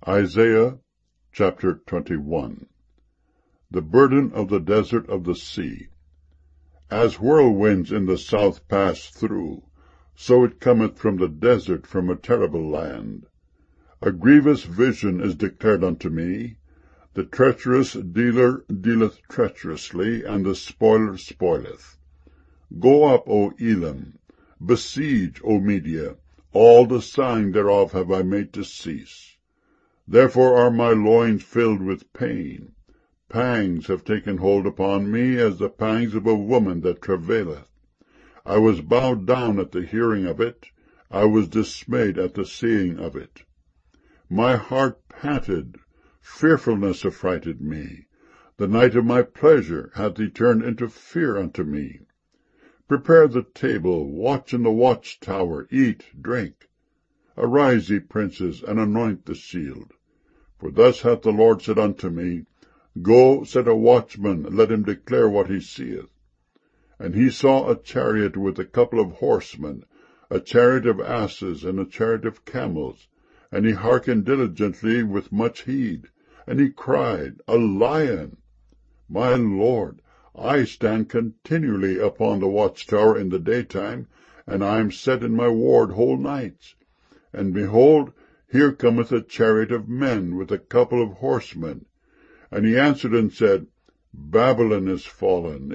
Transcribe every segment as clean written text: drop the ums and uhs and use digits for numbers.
Isaiah chapter 21. The burden of the desert of the sea. As whirlwinds in the south pass through, so it cometh from the desert, from a terrible land. A grievous vision is declared unto me. The treacherous dealer dealeth treacherously, and the spoiler spoileth. Go up, O Elam, besiege, O Media, all the sighing thereof have I made to cease. Therefore are my loins filled with pain. Pangs have taken hold upon me, as the pangs of a woman that travaileth. I was bowed down at the hearing of it. I was dismayed at the seeing of it. My heart panted, fearfulness affrighted me. The night of my pleasure hath he turned into fear unto me. Prepare the table, watch in the watchtower, eat, drink. Arise, ye princes, and anoint the shield. For thus hath the Lord said unto me, Go, set a watchman, let him declare what he seeth. And he saw a chariot with a couple of horsemen, a chariot of asses, and a chariot of camels. And he hearkened diligently with much heed. And he cried, A lion! My Lord, I stand continually upon the watchtower in the daytime, and I am set in my ward whole nights. And behold, here cometh a chariot of men with a couple of horsemen. And he answered and said, Babylon is fallen,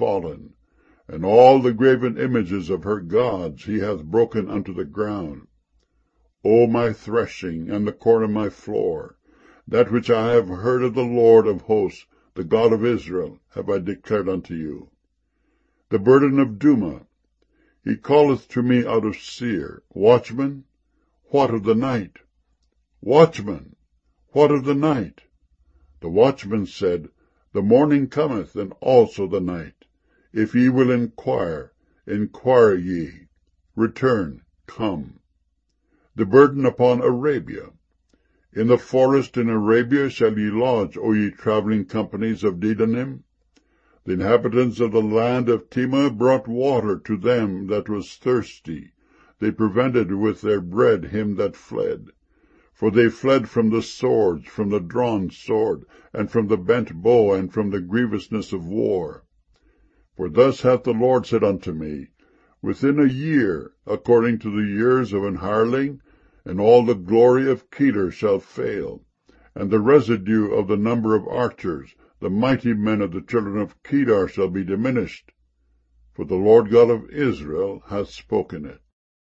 and all the graven images of her gods he hath broken unto the ground. O my threshing, and the corn of my floor, that which I have heard of the Lord of hosts, the God of Israel, have I declared unto you. The burden of Duma. He calleth to me out of Seir, Watchman, what of the night? Watchman, what of the night? The watchman said, The morning cometh, and also the night. If ye will inquire, inquire ye. Return, come. The burden upon Arabia. In the forest in Arabia shall ye lodge, O ye travelling companies of Dedanim. The inhabitants of the land of Tema brought water to them that was thirsty. They prevented with their bread him that fled. For they fled from the swords, from the drawn sword, and from the bent bow, and from the grievousness of war. For thus hath the Lord said unto me, Within a year, according to the years of an hireling, and all the glory of Kedar shall fail, and the residue of the number of archers, the mighty men of the children of Kedar shall be diminished. For the Lord God of Israel hath spoken it.